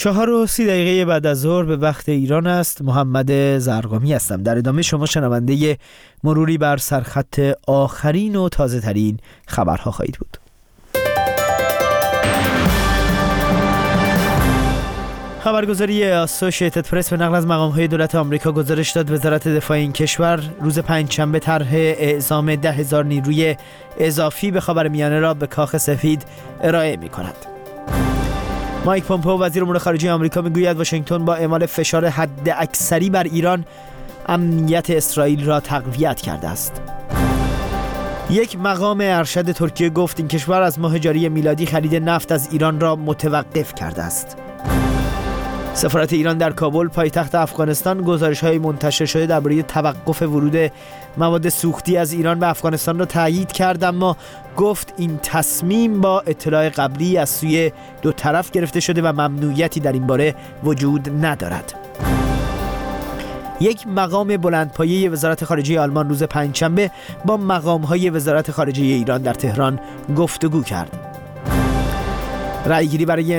4:30 بعد از ظهر به وقت ایران است. محمد زرقامی هستم. در ادامه شما شنونده مروری بر سرخط آخرین و تازه ترین خبرها خواهید بود. خبرگزاری اسوسییتد پرس به نقل از مقام‌های دولت آمریکا گزارش داد وزارت دفاع این کشور روز پنجشنبه طرح اعزام 10,000 نیروی اضافی به خاورمیانه را به کاخ سفید ارائه می‌کند. مایک پومپئو وزیر امور خارجه آمریکا میگوید واشنگتن با اعمال فشار حداکثری بر ایران امنیت اسرائیل را تقویت کرده است. یک مقام ارشد ترکیه گفت این کشور از ماه جاری میلادی خرید نفت از ایران را متوقف کرده است. سفارت ایران در کابل پایتخت افغانستان گزارش‌های منتشر شده درباره توقف ورود مواد سوختی از ایران به افغانستان را تایید کرد، اما گفت این تصمیم با اطلاع قبلی از سوی دو طرف گرفته شده و ممنوعیتی در این باره وجود ندارد. یک مقام بلندپایه وزارت خارجه آلمان روز پنجشنبه با مقام‌های وزارت خارجه ایران در تهران گفتگو کرد. رأیگیری برای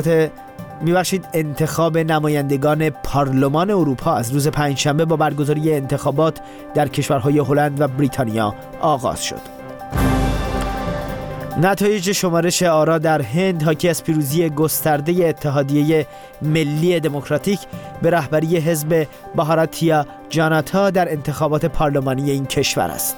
انتخاب نمایندگان پارلمان اروپا از روز پنجشنبه با برگزاری انتخابات در کشورهای هلند و بریتانیا آغاز شد. نتایج شمارش آرا در هند حاکی از پیروزی گسترده اتحادیه ملی دموکراتیک به رهبری حزب بهاراتیا جاناتا در انتخابات پارلمانی این کشور است.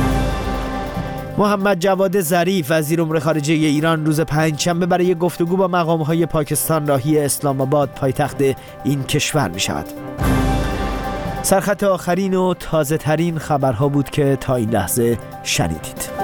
محمد جواد ظریف وزیر امور خارجه ایران روز پنجشنبه برای گفتگو با مقام‌های پاکستان راهی اسلام آباد پایتخت این کشور می‌شود. سرخط آخرین و تازه ترین خبرها بود که تا این لحظه شنیدید.